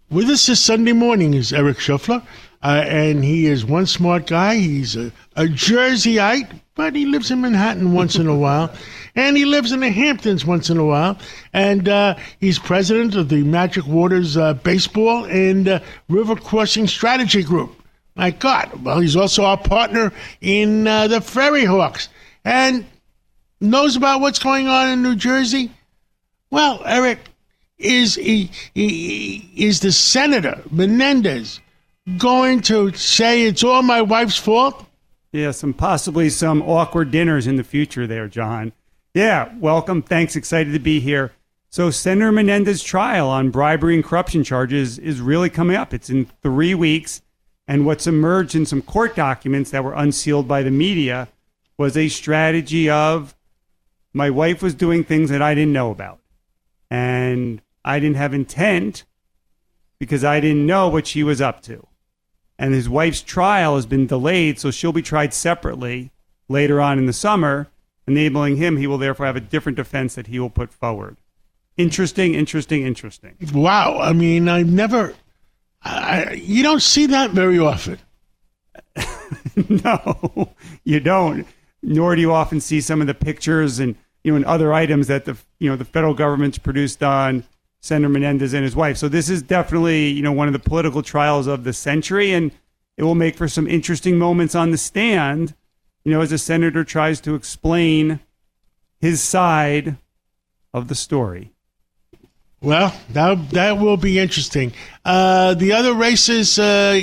With us this Sunday morning is Eric Schuffler, and he is one smart guy. He's a Jerseyite, but he lives in Manhattan once in a while, and he lives in the Hamptons once in a while, and he's president of the Magic Waters Baseball and River Crossing Strategy Group. My God. Well, he's also our partner in the Ferry Hawks, and knows about what's going on in New Jersey. Well, Eric, is the Senator Menendez going to say it's all my wife's fault? Yeah, possibly some awkward dinners in the future there, John. Yeah, welcome. Thanks. Excited to be here. So Senator Menendez's trial on bribery and corruption charges is really coming up. It's in 3 weeks. And what's emerged in some court documents that were unsealed by the media was a strategy of my wife was doing things that I didn't know about. And I didn't have intent because I didn't know what she was up to. And his wife's trial has been delayed, so she'll be tried separately later on in the summer, enabling him. He will therefore have a different defense that he will put forward. Interesting. Wow. I mean, you don't see that very often. No, you don't. Nor do you often see some of the pictures and other items that the federal government's produced on Senator Menendez and his wife. So this is definitely, one of the political trials of the century, and it will make for some interesting moments on the stand, as a senator tries to explain his side of the story. Well, that will be interesting. The other races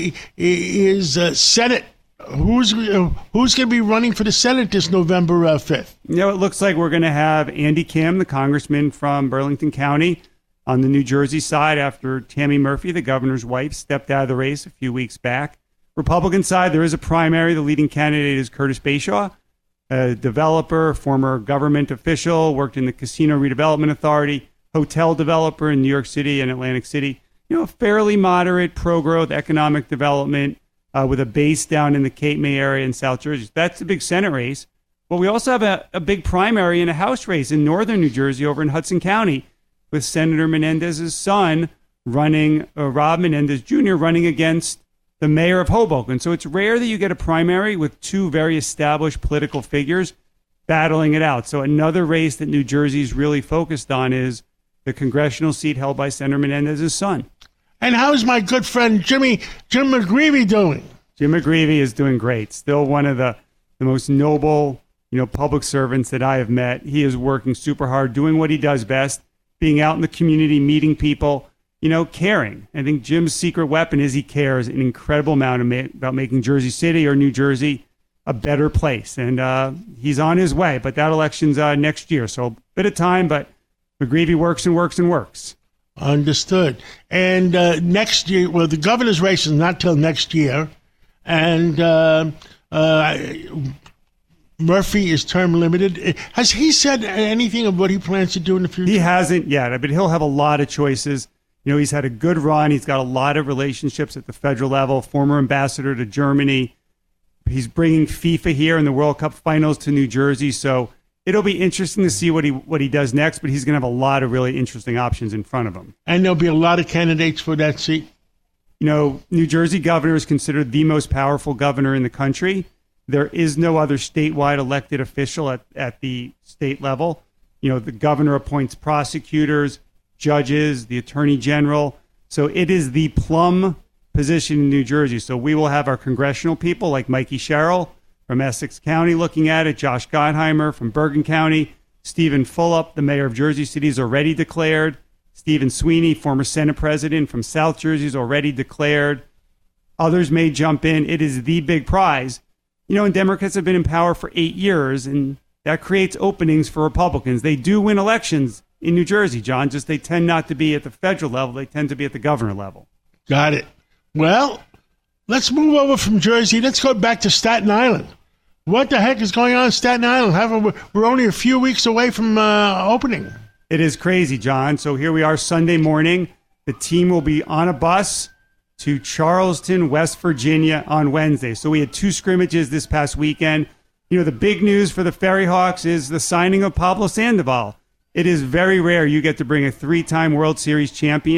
is Senate. Who's going to be running for the Senate this November 5th? It looks like we're going to have Andy Kim, the congressman from Burlington County, on the New Jersey side after Tammy Murphy, the governor's wife, stepped out of the race a few weeks back. Republican side, there is a primary. The leading candidate is Curtis Bayshaw, a developer, former government official, worked in the Casino Redevelopment Authority, hotel developer in New York City and Atlantic City. A fairly moderate pro-growth economic development with a base down in the Cape May area in South Jersey. That's a big Senate race. But we also have a big primary and a House race in northern New Jersey over in Hudson County with Senator Menendez's son running, Rob Menendez Jr. running against the mayor of Hoboken. So it's rare that you get a primary with two very established political figures battling it out. So another race that New Jersey's really focused on is the congressional seat held by Senator Menendez's son. And how's my good friend Jim McGreevey doing? Jim McGreevey is doing great. Still one of the most noble, public servants that I have met. He is working super hard, doing what he does best, being out in the community, meeting people, caring. I think Jim's secret weapon is he cares an incredible amount about making Jersey City or New Jersey a better place. And he's on his way, but that election's next year. So a bit of time, but McGreevey works and works and works. Understood. And next year, well, the governor's race is not till next year. And Murphy is term limited. Has he said anything of what he plans to do in the future? He hasn't yet, but he'll have a lot of choices. He's had a good run. He's got a lot of relationships at the federal level, former ambassador to Germany. He's bringing FIFA here in the World Cup finals to New Jersey. So it'll be interesting to see what he does next, but he's going to have a lot of really interesting options in front of him. And there'll be a lot of candidates for that seat. New Jersey governor is considered the most powerful governor in the country. There is no other statewide elected official at the state level. The governor appoints prosecutors, judges, the attorney general. So it is the plum position in New Jersey. So we will have our congressional people like Mikey Sherrill from Essex County looking at it, Josh Gottheimer from Bergen County, Stephen Fulop, the mayor of Jersey City, is already declared. Stephen Sweeney, former Senate president from South Jersey, is already declared. Others may jump in. It is the big prize. And Democrats have been in power for 8 years, and that creates openings for Republicans. They do win elections in New Jersey, John, just they tend not to be at the federal level. They tend to be at the governor level. Got it. Well, let's move over from Jersey. Let's go back to Staten Island. What the heck is going on in Staten Island? We're only a few weeks away from opening. It is crazy, John. So here we are Sunday morning. The team will be on a bus to Charleston, West Virginia on Wednesday. So we had 2 scrimmages this past weekend. The big news for the Ferry Hawks is the signing of Pablo Sandoval. It is very rare you get to bring a 3-time World Series champion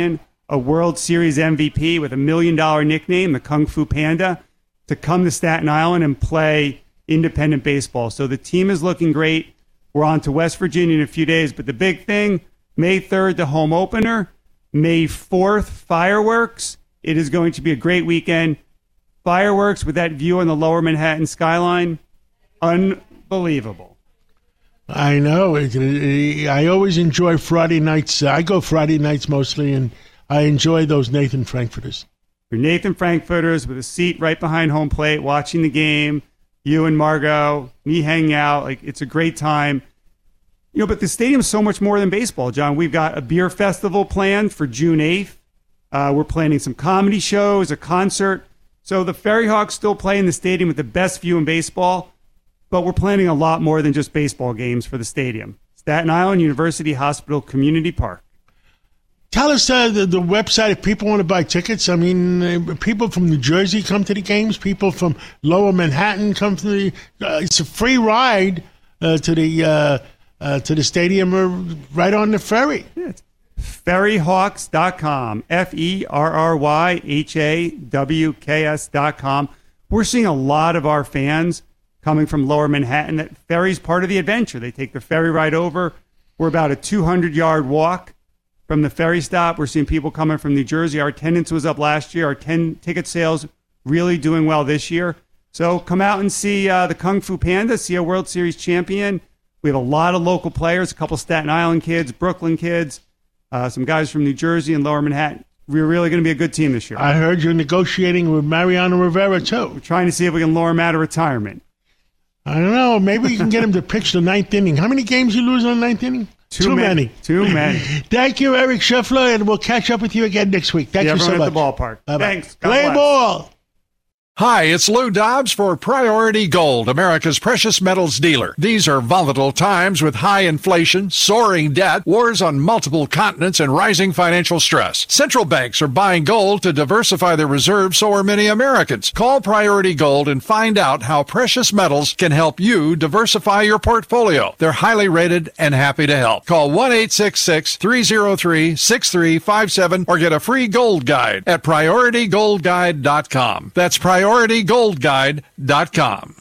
a World Series MVP with $1 million nickname, the Kung Fu Panda, to come to Staten Island and play independent baseball. So the team is looking great. We're on to West Virginia in a few days, but the big thing, May 3rd, the home opener, May 4th, fireworks. It is going to be a great weekend. Fireworks with that view on the lower Manhattan skyline, unbelievable. I know. I always enjoy Friday nights. I go Friday nights mostly, and I enjoy those Nathan Frankfurters. For Nathan Frankfurters with a seat right behind home plate, watching the game, you and Margot, me hanging out. Like, it's a great time. You know, but the stadium's so much more than baseball, John. We've got a beer festival planned for June 8th. We're planning some comedy shows, a concert. So the Ferry Hawks still play in the stadium with the best view in baseball, but we're planning a lot more than just baseball games for the stadium. Staten Island University Hospital Community Park. Tell us the website if people want to buy tickets. I mean, people from New Jersey come to the games. People from Lower Manhattan come to the. It's a free ride to the stadium or right on the ferry. Yeah, it's ferryhawks.com. FERRYHAWKS.com. We're seeing a lot of our fans coming from Lower Manhattan. That ferry's part of the adventure. They take the ferry ride over. We're about a 200-yard walk from the ferry stop. We're seeing people coming from New Jersey. Our attendance was up last year. Our ticket sales really doing well this year. So come out and see the Kung Fu Panda, see a World Series champion. We have a lot of local players, a couple Staten Island kids, Brooklyn kids, some guys from New Jersey and Lower Manhattan. We're really going to be a good team this year. I heard you're negotiating with Mariano Rivera, too. We're trying to see if we can lure him out of retirement. I don't know. Maybe you can get him to pitch the ninth inning. How many games you lose on the ninth inning? Too many. Too many. Thank you, Eric Scheffler, and we'll catch up with you again next week. Thank you so much. Everyone at the ballpark. Bye-bye. Thanks. God Play bless. ball. Hi, it's Lou Dobbs for Priority Gold, America's precious metals dealer. These are volatile times with high inflation, soaring debt, wars on multiple continents, and rising financial stress. Central banks are buying gold to diversify their reserves, so are many Americans. Call Priority Gold and find out how precious metals can help you diversify your portfolio. They're highly rated and happy to help. Call 1-866-303-6357 or get a free gold guide at PriorityGoldGuide.com. That's PriorityGoldGuide.com.